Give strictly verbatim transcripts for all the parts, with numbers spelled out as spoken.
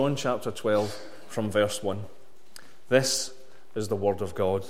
John chapter twelve from verse one. This is the word of God.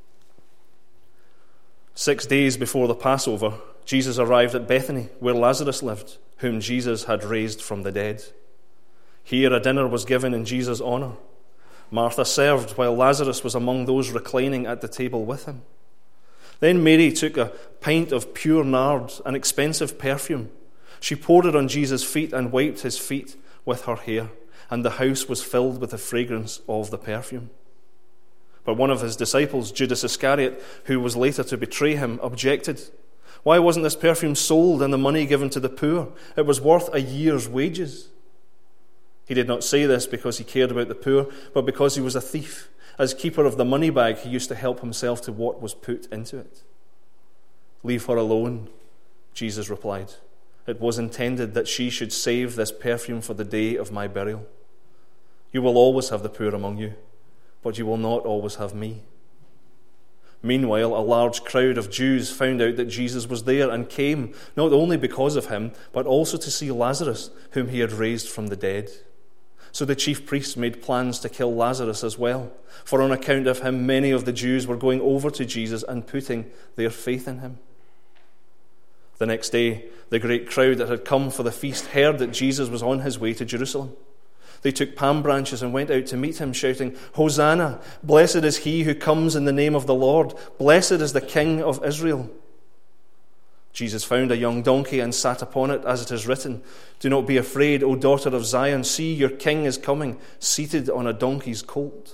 Six days before the Passover, Jesus arrived at Bethany, where Lazarus lived, whom Jesus had raised from the dead. Here a dinner was given in Jesus' honor. Martha served, while Lazarus was among those reclining at the table with him. Then Mary took a pint of pure nard, an expensive perfume. She poured it on Jesus' feet and wiped his feet with her hair, and the house was filled with the fragrance of the perfume. But one of his disciples, Judas Iscariot, who was later to betray him, objected. Why wasn't this perfume sold and the money given to the poor? It was worth a year's wages. He did not say this because he cared about the poor, but because he was a thief. As keeper of the money bag, he used to help himself to what was put into it. Leave her alone, Jesus replied. It was intended that she should save this perfume for the day of my burial. You will always have the poor among you, but you will not always have me. Meanwhile, a large crowd of Jews found out that Jesus was there and came, not only because of him, but also to see Lazarus, whom he had raised from the dead. So the chief priests made plans to kill Lazarus as well, for on account of him, many of the Jews were going over to Jesus and putting their faith in him. The next day, the great crowd that had come for the feast heard that Jesus was on his way to Jerusalem. They took palm branches and went out to meet him, shouting, Hosanna! Blessed is he who comes in the name of the Lord. Blessed is the King of Israel. Jesus found a young donkey and sat upon it, as it is written, Do not be afraid, O daughter of Zion. See, your king is coming, seated on a donkey's colt.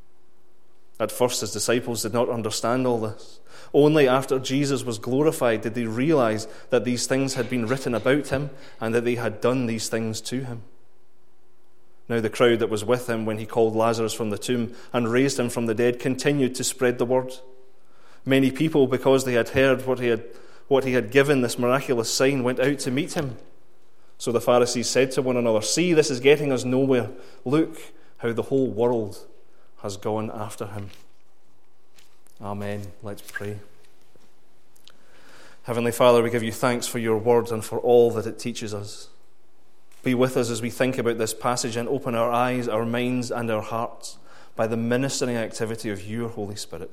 At first, his disciples did not understand all this. Only after Jesus was glorified did they realize that these things had been written about him and that they had done these things to him. Now the crowd that was with him when he called Lazarus from the tomb and raised him from the dead continued to spread the word. Many people, because they had heard what he had, what he had given, this miraculous sign, went out to meet him. So the Pharisees said to one another, See, this is getting us nowhere. Look how the whole world has gone after him. Amen. Let's pray. Heavenly Father, we give you thanks for your word and for all that it teaches us. Be with us as we think about this passage and open our eyes, our minds, and our hearts by the ministering activity of your Holy Spirit.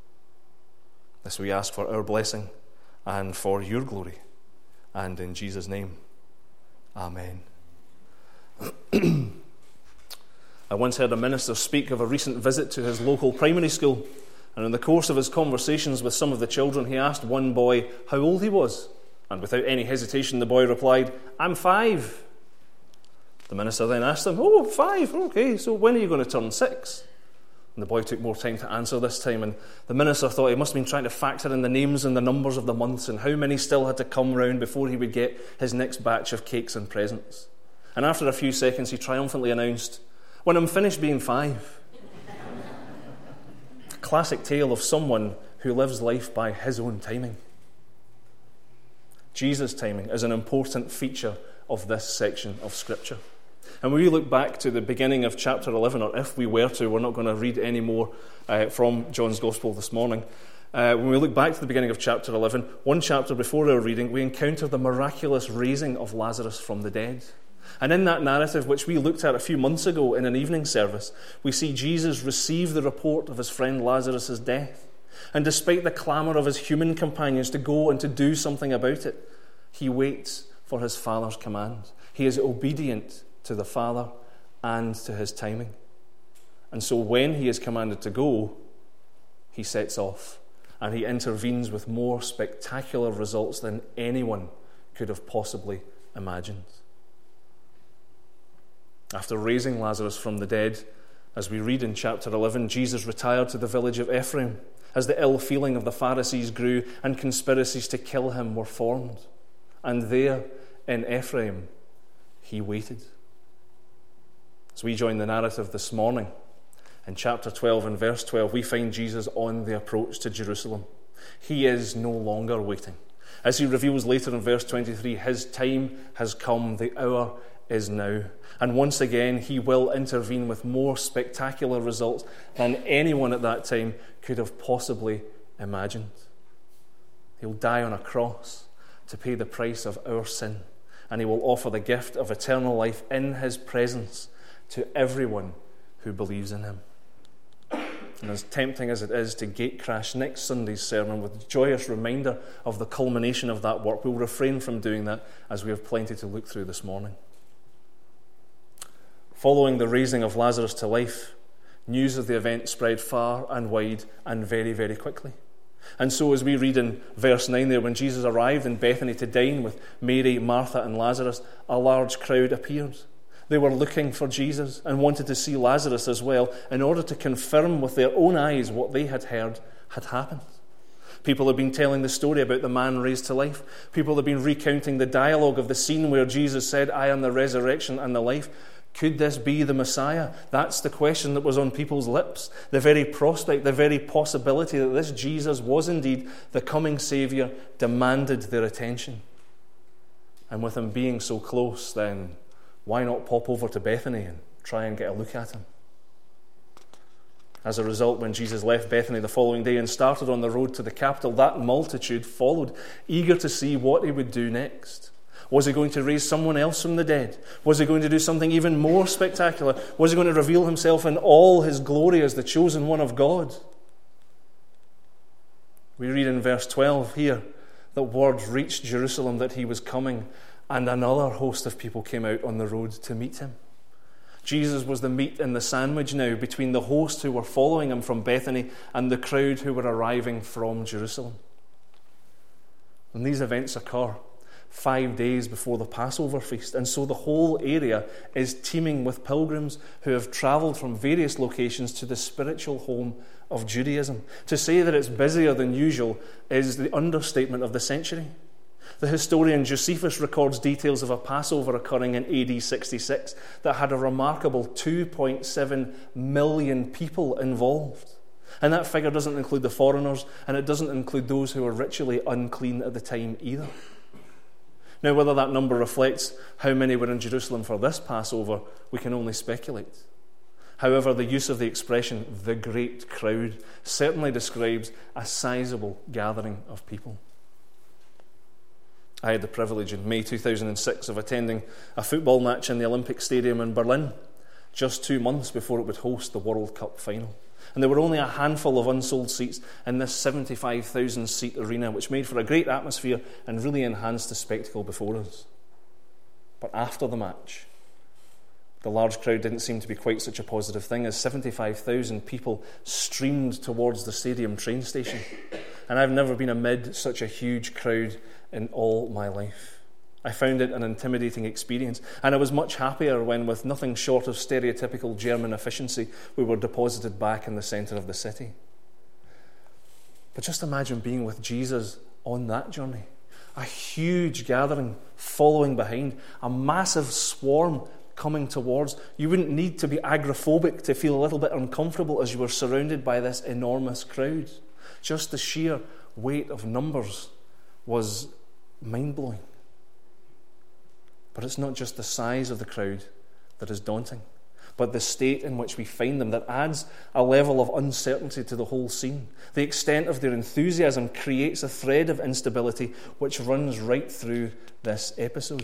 This we ask for our blessing and for your glory. And in Jesus' name, amen. I once heard a minister speak of a recent visit to his local primary school, and in the course of his conversations with some of the children, he asked one boy how old he was, and without any hesitation the boy replied, I'm five. The minister then asked him, Oh, five, okay, so when are you going to turn six? And the boy took more time to answer this time, and the minister thought he must have been trying to factor in the names and the numbers of the months and how many still had to come round before he would get his next batch of cakes and presents. And after a few seconds, he triumphantly announced, When I'm finished being five. A classic tale of someone who lives life by his own timing. Jesus' timing is an important feature of this section of Scripture. And when we look back to the beginning of chapter eleven, or if we were to, we're not going to read any more uh, from John's Gospel this morning. Uh, when we look back to the beginning of chapter eleven, one chapter before our reading, we encounter the miraculous raising of Lazarus from the dead. And in that narrative, which we looked at a few months ago in an evening service, we see Jesus receive the report of his friend Lazarus' death. And despite the clamour of his human companions to go and to do something about it, he waits for his Father's command. He is obedient to the Father and to his timing. And so when he is commanded to go, he sets off, and he intervenes with more spectacular results than anyone could have possibly imagined. After raising Lazarus from the dead, as we read in chapter eleven, Jesus retired to the village of Ephraim as the ill feeling of the Pharisees grew and conspiracies to kill him were formed. And there in Ephraim, he waited. As we join the narrative this morning, in chapter twelve and verse twelve, we find Jesus on the approach to Jerusalem. He is no longer waiting. As he reveals later in verse twenty-three, his time has come, the hour is now. And once again, he will intervene with more spectacular results than anyone at that time could have possibly imagined. He'll die on a cross to pay the price of our sin, and he will offer the gift of eternal life in his presence to everyone who believes in him. And as tempting as it is to gatecrash next Sunday's sermon with a joyous reminder of the culmination of that work, we'll refrain from doing that as we have plenty to look through this morning. Following the raising of Lazarus to life, news of the event spread far and wide and very, very quickly. And so as we read in verse nine there, when Jesus arrived in Bethany to dine with Mary, Martha and Lazarus, a large crowd appeared. They were looking for Jesus and wanted to see Lazarus as well in order to confirm with their own eyes what they had heard had happened. People had been telling the story about the man raised to life. People had been recounting the dialogue of the scene where Jesus said, "I am the resurrection and the life." Could this be the Messiah? That's the question that was on people's lips. The very prospect, the very possibility that this Jesus was indeed the coming Saviour demanded their attention. And with him being so close, then why not pop over to Bethany and try and get a look at him? As a result, when Jesus left Bethany the following day and started on the road to the capital, that multitude followed, eager to see what he would do next. Was he going to raise someone else from the dead? Was he going to do something even more spectacular? Was he going to reveal himself in all his glory as the chosen one of God? We read in verse twelve here that word reached Jerusalem that he was coming, and another host of people came out on the road to meet him. Jesus was the meat in the sandwich now between the host who were following him from Bethany and the crowd who were arriving from Jerusalem. And these events occur five days before the Passover feast, and so the whole area is teeming with pilgrims who have travelled from various locations to the spiritual home of Judaism. To say that it's busier than usual is the understatement of the century. The historian Josephus records details of a Passover occurring in A D sixty-six that had a remarkable two point seven million people involved. And that figure doesn't include the foreigners, and it doesn't include those who were ritually unclean at the time either. Now, whether that number reflects how many were in Jerusalem for this Passover, we can only speculate. However, the use of the expression, the great crowd, certainly describes a sizable gathering of people. I had the privilege in May two thousand six of attending a football match in the Olympic Stadium in Berlin, just two months before it would host the World Cup final. And there were only a handful of unsold seats in this seventy-five thousand seat arena, which made for a great atmosphere and really enhanced the spectacle before us. But after the match, the large crowd didn't seem to be quite such a positive thing, as seventy-five thousand people streamed towards the stadium train station. And I've never been amid such a huge crowd in all my life. I found it an intimidating experience, and I was much happier when, with nothing short of stereotypical German efficiency, we were deposited back in the centre of the city. But just imagine being with Jesus on that journey. A huge gathering following behind, a massive swarm coming towards. You wouldn't need to be agoraphobic to feel a little bit uncomfortable as you were surrounded by this enormous crowd. Just the sheer weight of numbers was mind-blowing. But it's not just the size of the crowd that is daunting, but the state in which we find them that adds a level of uncertainty to the whole scene. The extent of their enthusiasm creates a thread of instability which runs right through this episode.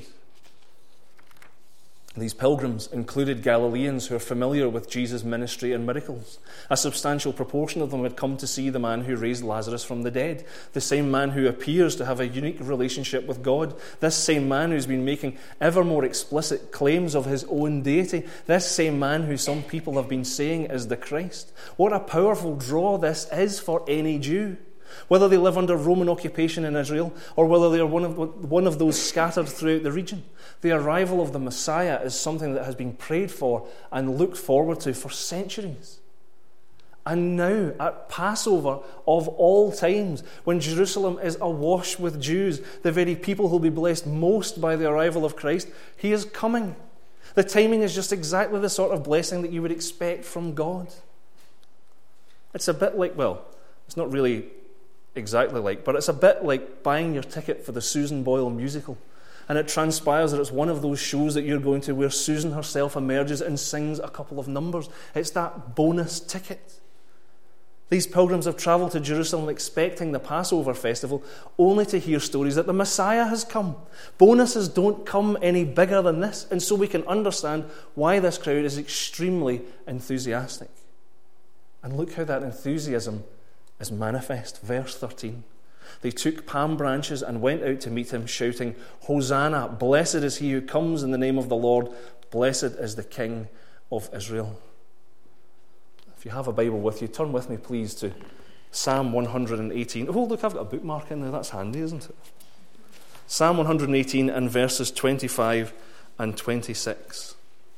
These pilgrims included Galileans who are familiar with Jesus' ministry and miracles. A substantial proportion of them had come to see the man who raised Lazarus from the dead, the same man who appears to have a unique relationship with God, this same man who's been making ever more explicit claims of his own deity, this same man who some people have been saying is the Christ. What a powerful draw this is for any Jew. Whether they live under Roman occupation in Israel or whether they are one of, one of those scattered throughout the region, the arrival of the Messiah is something that has been prayed for and looked forward to for centuries. And now, at Passover of all times, when Jerusalem is awash with Jews, the very people who will be blessed most by the arrival of Christ, he is coming. The timing is just exactly the sort of blessing that you would expect from God. It's a bit like, well, it's not really exactly like, but it's a bit like buying your ticket for the Susan Boyle musical, and it transpires that it's one of those shows that you're going to where Susan herself emerges and sings a couple of numbers. It's that bonus ticket. These pilgrims have travelled to Jerusalem expecting the Passover festival, only to hear stories that the Messiah has come. Bonuses don't come any bigger than this, and so we can understand why this crowd is extremely enthusiastic. And look how that enthusiasm is manifest. Verse thirteen. They took palm branches and went out to meet him, shouting, "Hosanna! Blessed is he who comes in the name of the Lord. Blessed is the King of Israel." If you have a Bible with you, turn with me, please, to Psalm one hundred eighteen. Oh, look, I've got a bookmark in there. That's handy, isn't it? Psalm one hundred eighteen and verses twenty-five and twenty-six.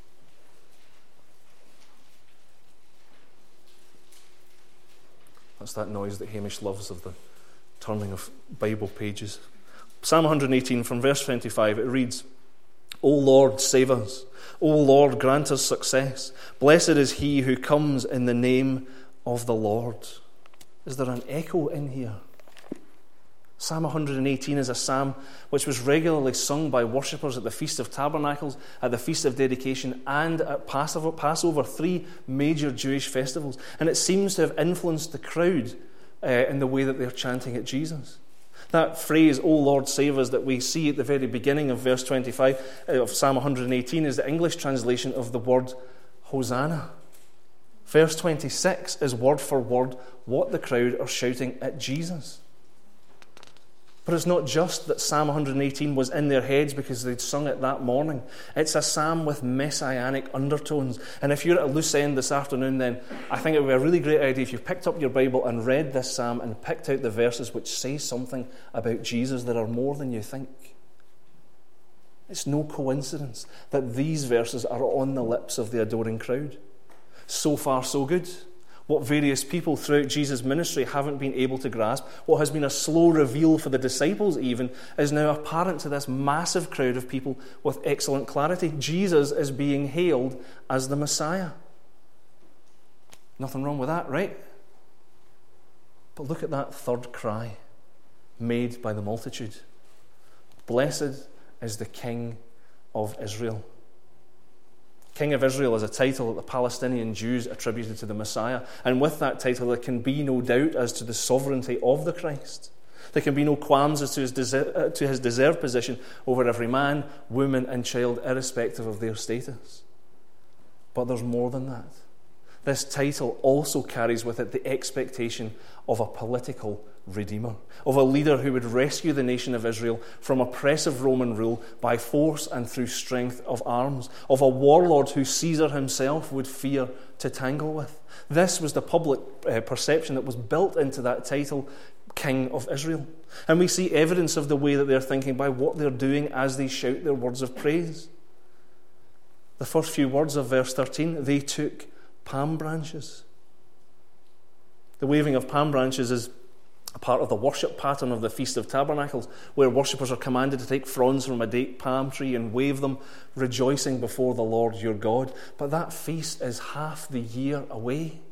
That's that noise that Hamish loves of the turning of Bible pages. Psalm one hundred eighteen from verse twenty-five, it reads, "O Lord, save us. O Lord, grant us success. Blessed is he who comes in the name of the Lord." Is there an echo in here? Psalm one hundred eighteen is a psalm which was regularly sung by worshippers at the Feast of Tabernacles, at the Feast of Dedication, and at Passover, Passover, three major Jewish festivals. And it seems to have influenced the crowd uh, in the way that they're chanting at Jesus. That phrase, "O Lord, save us," that we see at the very beginning of verse twenty-five of Psalm one hundred eighteen is the English translation of the word Hosanna. Verse twenty-six is word for word what the crowd are shouting at Jesus. But it's not just that Psalm one hundred eighteen was in their heads because they'd sung it that morning. It's a psalm with messianic undertones. And if you're at a loose end this afternoon, then I think it would be a really great idea if you picked up your Bible and read this psalm and picked out the verses which say something about Jesus that are more than you think. It's no coincidence that these verses are on the lips of the adoring crowd. So far, so good. What various people throughout Jesus' ministry haven't been able to grasp, what has been a slow reveal for the disciples even, is now apparent to this massive crowd of people with excellent clarity. Jesus is being hailed as the Messiah. Nothing wrong with that, right? But look at that third cry made by the multitude. Blessed is the King of Israel. King of Israel is a title that the Palestinian Jews attributed to the Messiah. And with that title, there can be no doubt as to the sovereignty of the Christ. There can be no qualms as to his, deser- to his deserved position over every man, woman, and child, irrespective of their status. But there's more than that. This title also carries with it the expectation of a political redeemer, of a leader who would rescue the nation of Israel from oppressive Roman rule by force and through strength of arms, of a warlord who Caesar himself would fear to tangle with. This was the public uh, perception that was built into that title, King of Israel. And we see evidence of the way that they're thinking by what they're doing as they shout their words of praise. The first few words of verse thirteen, they took palm branches. The waving of palm branches is a part of the worship pattern of the Feast of Tabernacles, where worshippers are commanded to take fronds from a date palm tree and wave them, rejoicing before the Lord your God. But that feast is half the year away.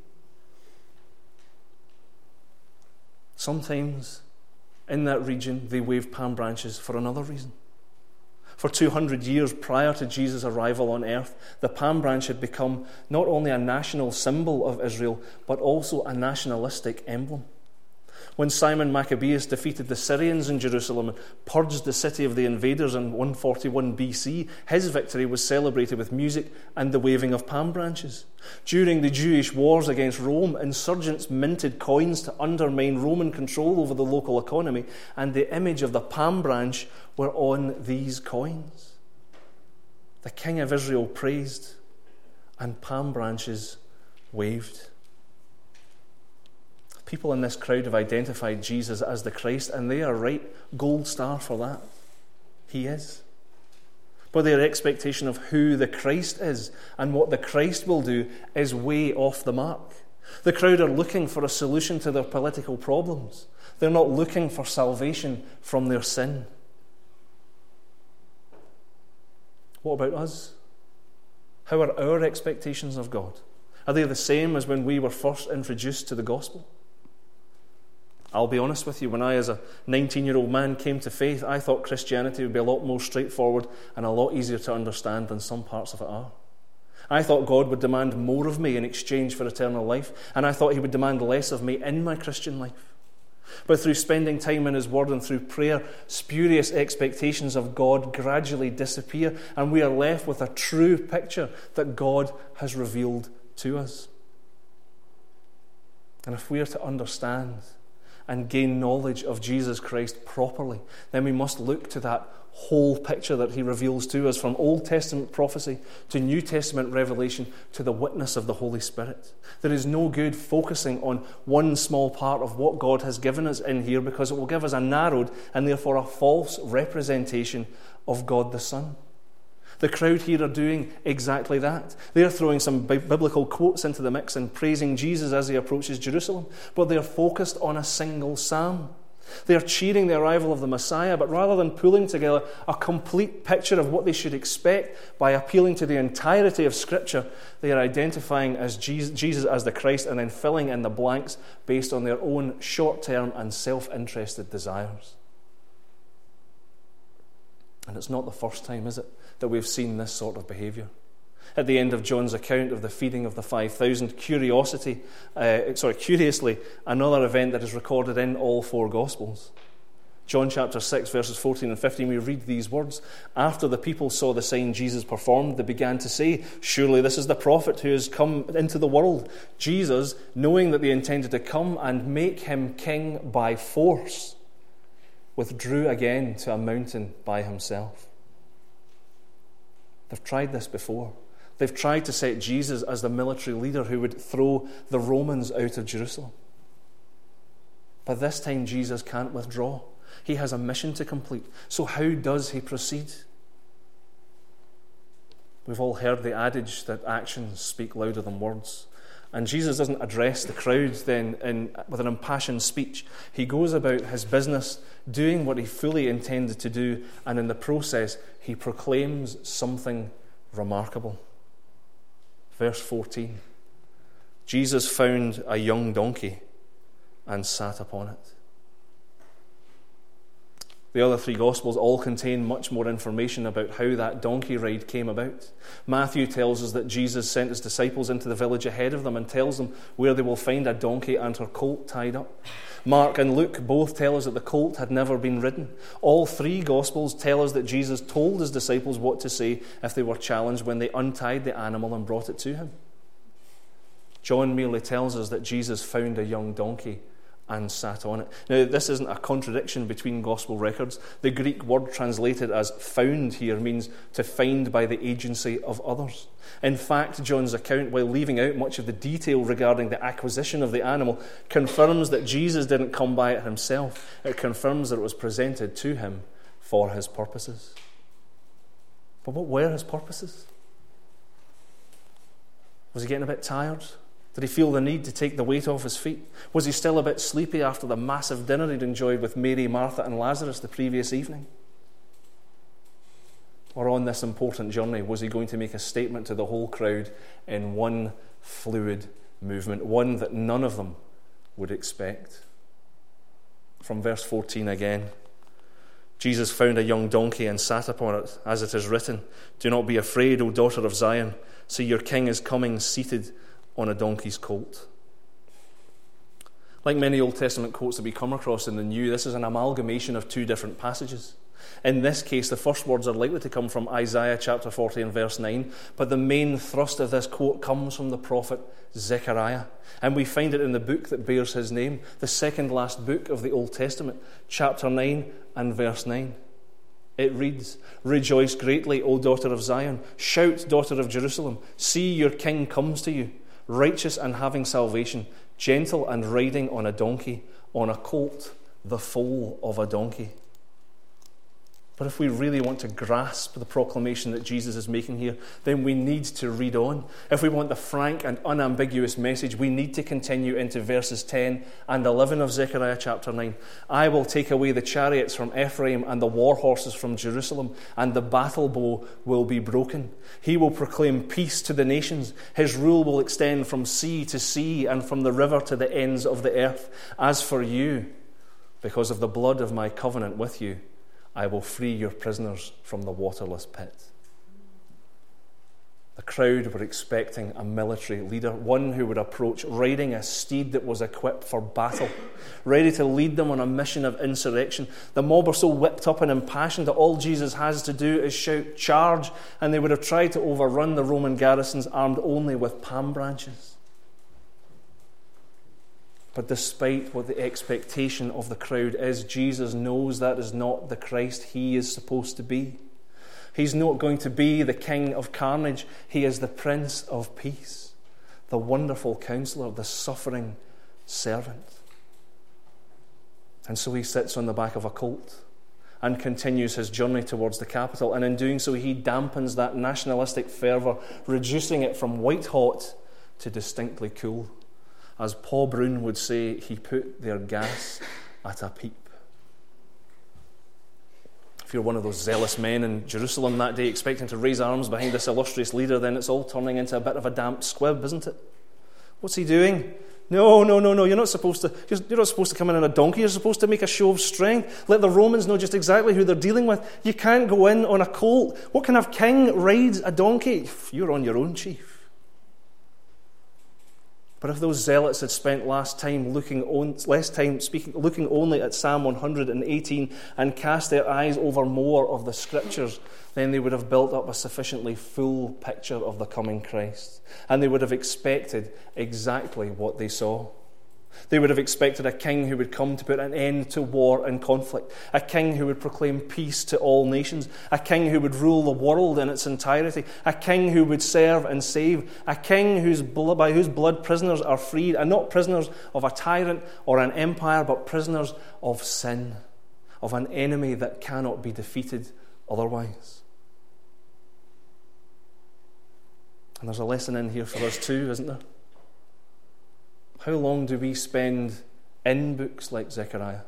Sometimes in that region they wave palm branches for another reason. For two hundred years prior to Jesus' arrival on earth, the palm branch had become not only a national symbol of Israel, but also a nationalistic emblem. When Simon Maccabeus defeated the Syrians in Jerusalem and purged the city of the invaders in one forty-one B C, his victory was celebrated with music and the waving of palm branches. During the Jewish wars against Rome, insurgents minted coins to undermine Roman control over the local economy, and the image of the palm branch were on these coins. The King of Israel praised, and palm branches waved. People in this crowd have identified Jesus as the Christ, and they are right. Gold star for that. He is. But their expectation of who the Christ is and what the Christ will do is way off the mark. The crowd are looking for a solution to their political problems. They're not looking for salvation from their sin. What about us? How are our expectations of God? Are they the same as when we were first introduced to the gospel? I'll be honest with you, when I, as a nineteen-year-old man, came to faith, I thought Christianity would be a lot more straightforward and a lot easier to understand than some parts of it are. I thought God would demand more of me in exchange for eternal life, and I thought he would demand less of me in my Christian life. But through spending time in his word and through prayer, spurious expectations of God gradually disappear, and we are left with a true picture that God has revealed to us. And if we are to understand and gain knowledge of Jesus Christ properly, then we must look to that whole picture that he reveals to us, from Old Testament prophecy to New Testament revelation to the witness of the Holy Spirit. There is no good focusing on one small part of what God has given us in here, because it will give us a narrowed and therefore a false representation of God the Son. The crowd here are doing exactly that. They are throwing some bi- biblical quotes into the mix and praising Jesus as he approaches Jerusalem, but they are focused on a single psalm. They are cheering the arrival of the Messiah, but rather than pulling together a complete picture of what they should expect by appealing to the entirety of Scripture, they are identifying as Jesus, Jesus as the Christ and then filling in the blanks based on their own short-term and self-interested desires. And it's not the first time, is it, that we've seen this sort of behaviour. At the end of John's account of the feeding of the five thousand, curiosity, uh, sorry, curiously, another event that is recorded in all four Gospels. John chapter six, verses fourteen and fifteen, we read these words. After the people saw the sign Jesus performed, they began to say, "Surely this is the prophet who has come into the world." Jesus, knowing that they intended to come and make him king by force, withdrew again to a mountain by himself. They've tried this before. They've tried to set Jesus as the military leader who would throw the Romans out of Jerusalem. But this time Jesus can't withdraw. He has a mission to complete. So how does he proceed? We've all heard the adage that actions speak louder than words. And Jesus doesn't address the crowd then in, with an impassioned speech. He goes about his business, doing what he fully intended to do, and in the process, he proclaims something remarkable. Verse fourteen, Jesus found a young donkey and sat upon it. The other three Gospels all contain much more information about how that donkey ride came about. Matthew tells us that Jesus sent his disciples into the village ahead of them and tells them where they will find a donkey and her colt tied up. Mark and Luke both tell us that the colt had never been ridden. All three Gospels tell us that Jesus told his disciples what to say if they were challenged when they untied the animal and brought it to him. John merely tells us that Jesus found a young donkey and sat on it. Now, this isn't a contradiction between Gospel records. The Greek word translated as found here means to find by the agency of others. In fact, John's account, while leaving out much of the detail regarding the acquisition of the animal, confirms that Jesus didn't come by it himself. It confirms that it was presented to him for his purposes. But what were his purposes? Was he getting a bit tired? Did he feel the need to take the weight off his feet? Was he still a bit sleepy after the massive dinner he'd enjoyed with Mary, Martha, and Lazarus the previous evening? Or on this important journey, was he going to make a statement to the whole crowd in one fluid movement, one that none of them would expect? From verse fourteen again. Jesus found a young donkey and sat upon it, as it is written, "Do not be afraid, O daughter of Zion. See, your king is coming seated on a donkey's colt." Like many Old Testament quotes that we come across in the New, this is an amalgamation of two different passages. In this case, the first words are likely to come from Isaiah chapter forty and verse nine, but the main thrust of this quote comes from the prophet Zechariah. And we find it in the book that bears his name, the second last book of the Old Testament, chapter nine and verse nine. It reads, "Rejoice greatly, O daughter of Zion. Shout, daughter of Jerusalem. See, your king comes to you, righteous and having salvation, gentle and riding on a donkey, on a colt, the foal of a donkey." But if we really want to grasp the proclamation that Jesus is making here, then we need to read on. If we want the frank and unambiguous message, we need to continue into verses ten and eleven of Zechariah chapter nine. "I will take away the chariots from Ephraim and the war horses from Jerusalem, and the battle bow will be broken. He will proclaim peace to the nations. His rule will extend from sea to sea and from the river to the ends of the earth. As for you, because of the blood of my covenant with you, I will free your prisoners from the waterless pit." The crowd were expecting a military leader, one who would approach riding a steed that was equipped for battle, ready to lead them on a mission of insurrection. The mob are so whipped up and impassioned that all Jesus has to do is shout, "Charge!" and they would have tried to overrun the Roman garrisons armed only with palm branches. But despite what the expectation of the crowd is, Jesus knows that is not the Christ he is supposed to be. He's not going to be the king of carnage. He is the Prince of Peace, the wonderful counselor, the suffering servant. And so he sits on the back of a colt and continues his journey towards the capital. And in doing so, he dampens that nationalistic fervour, reducing it from white hot to distinctly cool. As Paul Brown would say, he put their gas at a peep. If you're one of those zealous men in Jerusalem that day expecting to raise arms behind this illustrious leader, then it's all turning into a bit of a damp squib, isn't it? What's he doing? No, no, no, no, you're not supposed to you're not supposed to come in on a donkey. You're supposed to make a show of strength. Let the Romans know just exactly who they're dealing with. You can't go in on a colt. What kind of king rides a donkey? You're on your own, chief. But if those zealots had spent last time looking on, less time speaking, looking only at Psalm one hundred eighteen and cast their eyes over more of the Scriptures, then they would have built up a sufficiently full picture of the coming Christ. And they would have expected exactly what they saw. They would have expected a king who would come to put an end to war and conflict, a king who would proclaim peace to all nations, a king who would rule the world in its entirety, a king who would serve and save, a king whose blood, by whose blood prisoners are freed, and not prisoners of a tyrant or an empire, but prisoners of sin, of an enemy that cannot be defeated otherwise. And there's a lesson in here for us too, isn't there? How long do we spend in books like Zechariah?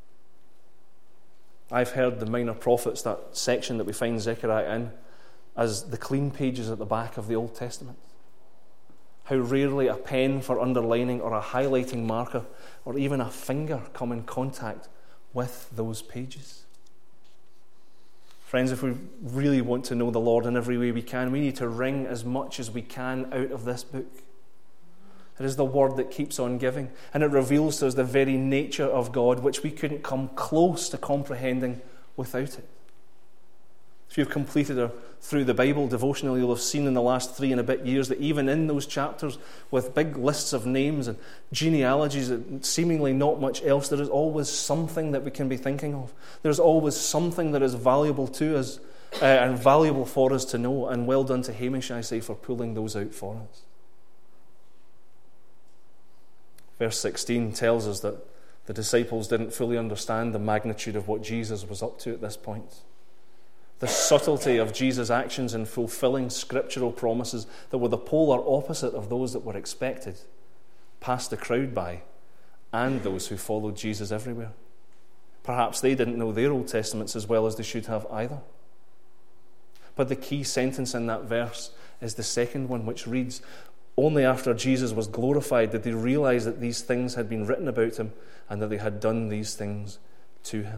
I've heard the Minor Prophets, that section that we find Zechariah in, as the clean pages at the back of the Old Testament. How rarely a pen for underlining or a highlighting marker or even a finger come in contact with those pages. Friends, if we really want to know the Lord in every way we can, we need to wring as much as we can out of this book. It is the word that keeps on giving, and it reveals to us the very nature of God, which we couldn't come close to comprehending without it. If you've completed a Through the Bible devotional, you'll have seen in the last three and a bit years that even in those chapters with big lists of names and genealogies and seemingly not much else, there is always something that we can be thinking of. There's always something that is valuable to us uh, and valuable for us to know, and well done to Hamish, I say, for pulling those out for us. Verse sixteen tells us that the disciples didn't fully understand the magnitude of what Jesus was up to at this point. The subtlety of Jesus' actions in fulfilling scriptural promises that were the polar opposite of those that were expected passed the crowd by and those who followed Jesus everywhere. Perhaps they didn't know their Old Testaments as well as they should have either. But the key sentence in that verse is the second one, which reads, "Only after Jesus was glorified did they realize that these things had been written about him and that they had done these things to him."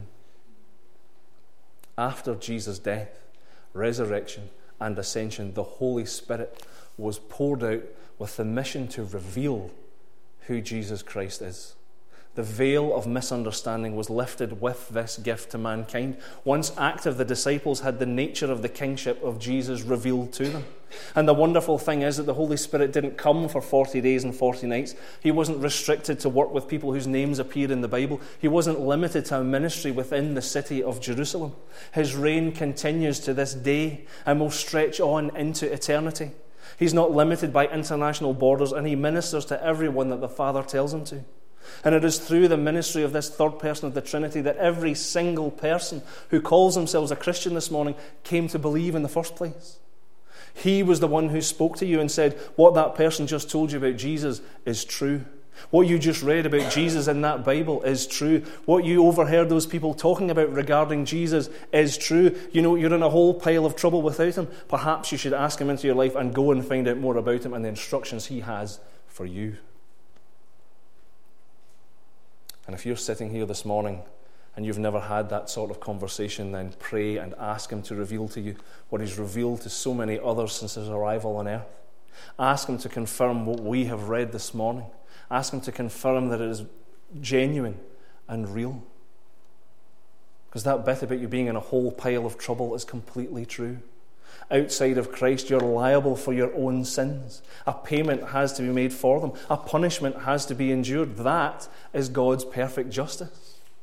After Jesus' death, resurrection, and ascension, the Holy Spirit was poured out with the mission to reveal who Jesus Christ is. The veil of misunderstanding was lifted with this gift to mankind. Once active, the disciples had the nature of the kingship of Jesus revealed to them. And the wonderful thing is that the Holy Spirit didn't come for forty days and forty nights. He wasn't restricted to work with people whose names appear in the Bible. He wasn't limited to a ministry within the city of Jerusalem. His reign continues to this day and will stretch on into eternity. He's not limited by international borders, and he ministers to everyone that the Father tells him to. And it is through the ministry of this third person of the Trinity that every single person who calls themselves a Christian this morning came to believe in the first place. He was the one who spoke to you and said, what that person just told you about Jesus is true. What you just read about Jesus in that Bible is true. What you overheard those people talking about regarding Jesus is true. You know, you're in a whole pile of trouble without him. Perhaps you should ask him into your life and go and find out more about him and the instructions he has for you. And if you're sitting here this morning and you've never had that sort of conversation, then pray and ask him to reveal to you what he's revealed to so many others since his arrival on earth. Ask him to confirm what we have read this morning. Ask him to confirm that it is genuine and real. Because that bit about you being in a whole pile of trouble is completely true. Outside of Christ, you're liable for your own sins. A payment has to be made for them. A punishment has to be endured. That is God's perfect justice.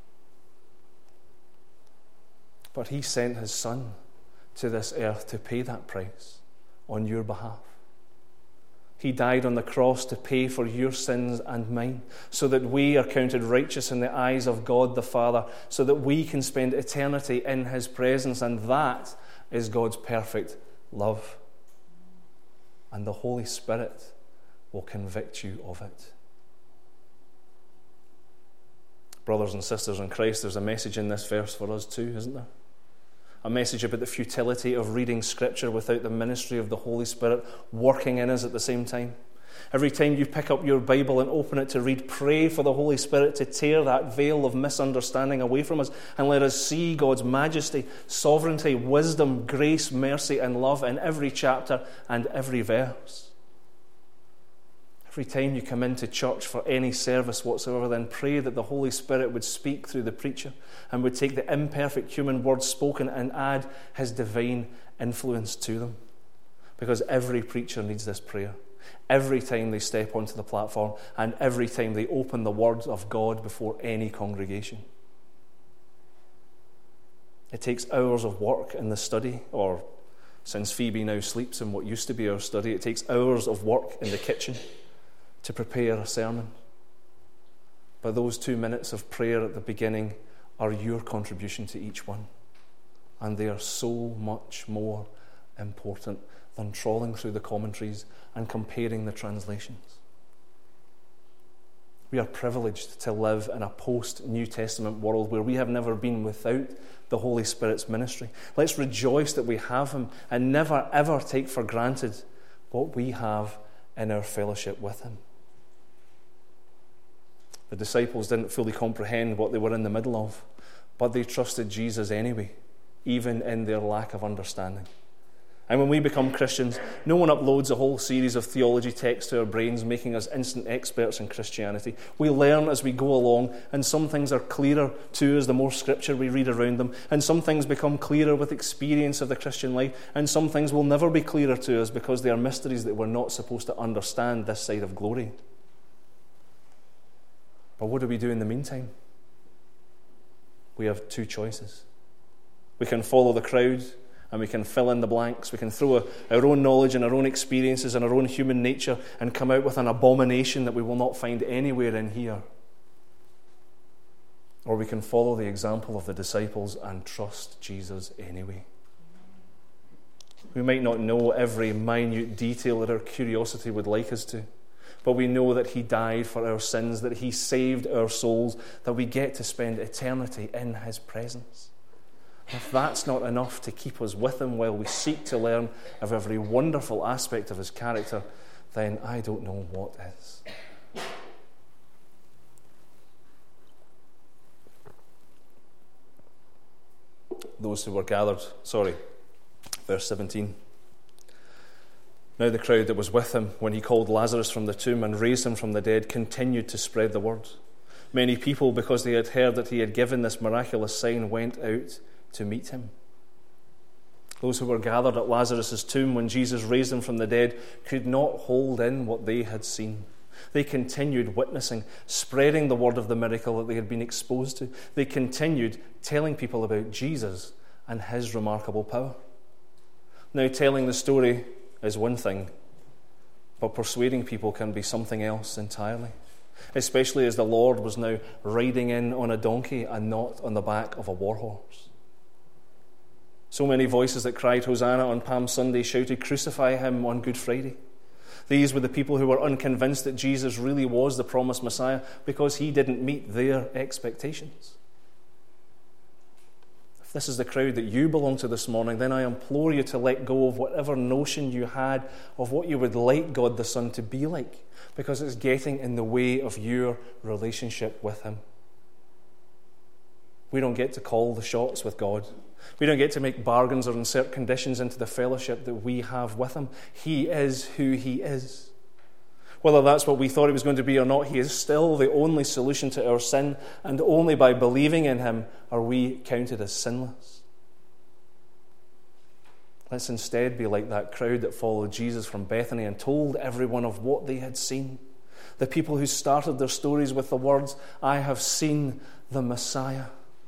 But he sent his Son to this earth to pay that price on your behalf. He died on the cross to pay for your sins and mine, so that we are counted righteous in the eyes of God the Father, so that we can spend eternity in his presence, and that is God's perfect love. And the Holy Spirit will convict you of it. Brothers and sisters in Christ, there's a message in this verse for us too, isn't there? A message about the futility of reading Scripture without the ministry of the Holy Spirit working in us at the same time. Every time you pick up your Bible and open it to read, pray for the Holy Spirit to tear that veil of misunderstanding away from us and let us see God's majesty, sovereignty, wisdom, grace, mercy, and love in every chapter and every verse. Every time you come into church for any service whatsoever, then pray that the Holy Spirit would speak through the preacher and would take the imperfect human words spoken and add his divine influence to them. Because every preacher needs this prayer. Every time they step onto the platform and every time they open the words of God before any congregation. It takes hours of work in the study, or since Phoebe now sleeps in what used to be our study, it takes hours of work in the kitchen to prepare a sermon. But those two minutes of prayer at the beginning are your contribution to each one. And they are so much more important than trawling through the commentaries and comparing the translations. We are privileged to live in a post-New Testament world where we have never been without the Holy Spirit's ministry. Let's rejoice that we have him and never ever take for granted what we have in our fellowship with him. The disciples didn't fully comprehend what they were in the middle of, but they trusted Jesus anyway, even in their lack of understanding. And when we become Christians, no one uploads a whole series of theology texts to our brains, making us instant experts in Christianity. We learn as we go along, and some things are clearer to us the more scripture we read around them, and some things become clearer with experience of the Christian life, and some things will never be clearer to us because they are mysteries that we're not supposed to understand this side of glory. But what do we do in the meantime? We have two choices. We can follow the crowd and we can fill in the blanks. We can throw a, our own knowledge and our own experiences and our own human nature and come out with an abomination that we will not find anywhere in here. Or we can follow the example of the disciples and trust Jesus anyway. We might not know every minute detail that our curiosity would like us to, but we know that he died for our sins, that he saved our souls, that we get to spend eternity in his presence. If that's not enough to keep us with him while we seek to learn of every wonderful aspect of his character, then I don't know what is. Those who were gathered, sorry, verse seventeen. Now the crowd that was with him when he called Lazarus from the tomb and raised him from the dead continued to spread the word. Many people, because they had heard that he had given this miraculous sign, went out to meet him. Those who were gathered at Lazarus' tomb when Jesus raised him from the dead could not hold in what they had seen. They continued witnessing, spreading the word of the miracle that they had been exposed to. They continued telling people about Jesus and his remarkable power. Now, telling the story is one thing, but persuading people can be something else entirely, especially as the Lord was now riding in on a donkey and not on the back of a war horse. So many voices that cried Hosanna on Palm Sunday shouted, "Crucify him" on Good Friday. These were the people who were unconvinced that Jesus really was the promised Messiah because he didn't meet their expectations. If this is the crowd that you belong to this morning, then I implore you to let go of whatever notion you had of what you would like God the Son to be like, because it's getting in the way of your relationship with him. We don't get to call the shots with God. We don't get to make bargains or insert conditions into the fellowship that we have with him. He is who he is. Whether that's what we thought he was going to be or not, he is still the only solution to our sin, and only by believing in him are we counted as sinless. Let's instead be like that crowd that followed Jesus from Bethany and told everyone of what they had seen. The people who started their stories with the words, "I have seen the Messiah."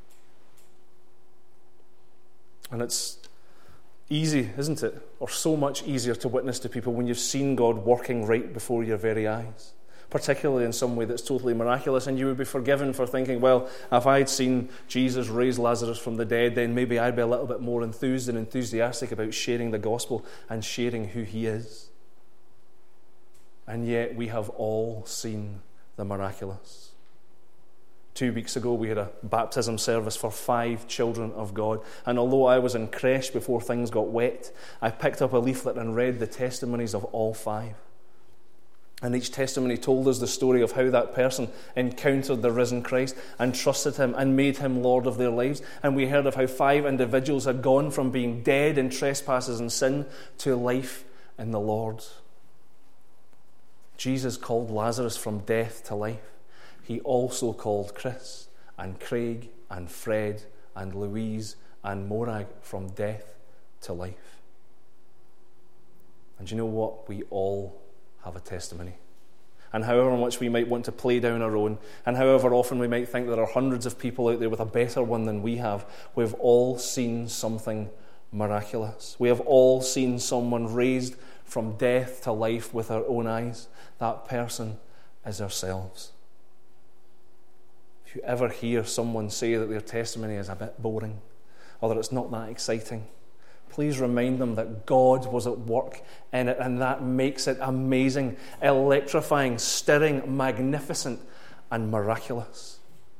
And it's easy, isn't it? Or so much easier to witness to people when you've seen God working right before your very eyes, particularly in some way that's totally miraculous, and you would be forgiven for thinking, well, if I'd seen Jesus raise Lazarus from the dead, then maybe I'd be a little bit more enthused and enthusiastic about sharing the gospel and sharing who he is. And yet we have all seen the miraculous. Two weeks ago, we had a baptism service for five children of God. And although I was in creche before things got wet, I picked up a leaflet and read the testimonies of all five. And each testimony told us the story of how that person encountered the risen Christ and trusted him and made him Lord of their lives. And we heard of how five individuals had gone from being dead in trespasses and sin to life in the Lord. Jesus called Lazarus from death to life. He also called Chris and Craig and Fred and Louise and Morag from death to life. And you know what? We all have a testimony. And however much we might want to play down our own, and however often we might think there are hundreds of people out there with a better one than we have, we've all seen something miraculous. We have all seen someone raised from death to life with our own eyes. That person is ourselves. If you ever hear someone say that their testimony is a bit boring, or that it's not that exciting, please remind them that God was at work in it, and that makes it amazing, electrifying, stirring, magnificent, and miraculous.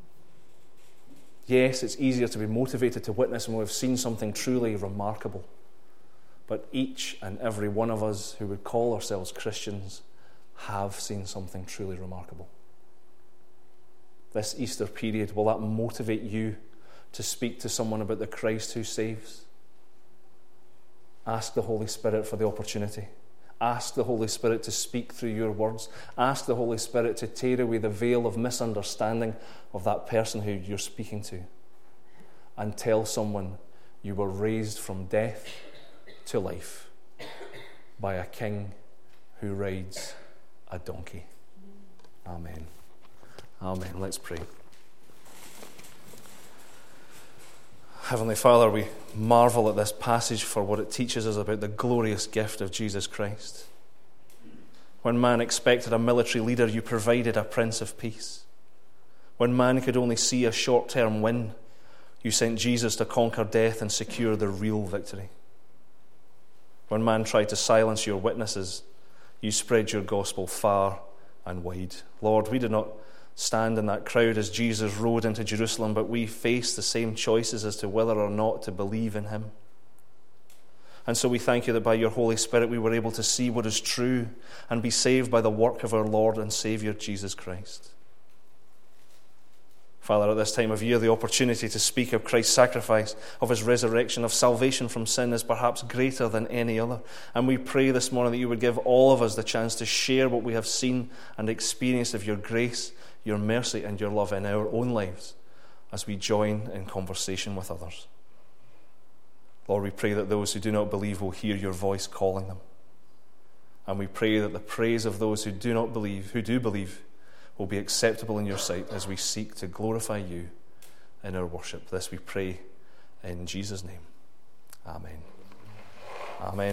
Yes, it's easier to be motivated to witness when we've seen something truly remarkable. But each and every one of us who would call ourselves Christians have seen something truly remarkable. This Easter period, will that motivate you to speak to someone about the Christ who saves? Ask the Holy Spirit for the opportunity. Ask the Holy Spirit to speak through your words. Ask the Holy Spirit to tear away the veil of misunderstanding of that person who you're speaking to. And tell someone you were raised from death to life by a king who rides a donkey. Amen. Amen. Let's pray. Heavenly Father, we marvel at this passage for what it teaches us about the glorious gift of Jesus Christ. When man expected a military leader, you provided a Prince of Peace. When man could only see a short-term win, you sent Jesus to conquer death and secure the real victory. When man tried to silence your witnesses, you spread your gospel far and wide. Lord, we did not stand in that crowd as Jesus rode into Jerusalem, but we face the same choices as to whether or not to believe in him. And so we thank you that by your Holy Spirit we were able to see what is true and be saved by the work of our Lord and Saviour Jesus Christ. Father, at this time of year, the opportunity to speak of Christ's sacrifice, of his resurrection, of salvation from sin is perhaps greater than any other. And we pray this morning that you would give all of us the chance to share what we have seen and experienced of your grace, your mercy, and your love in our own lives as we join in conversation with others. Lord, we pray that those who do not believe will hear your voice calling them. And we pray that the praise of those who do not believe, who do believe, will be acceptable in your sight as we seek to glorify you in our worship. This we pray in Jesus' name. Amen. Amen.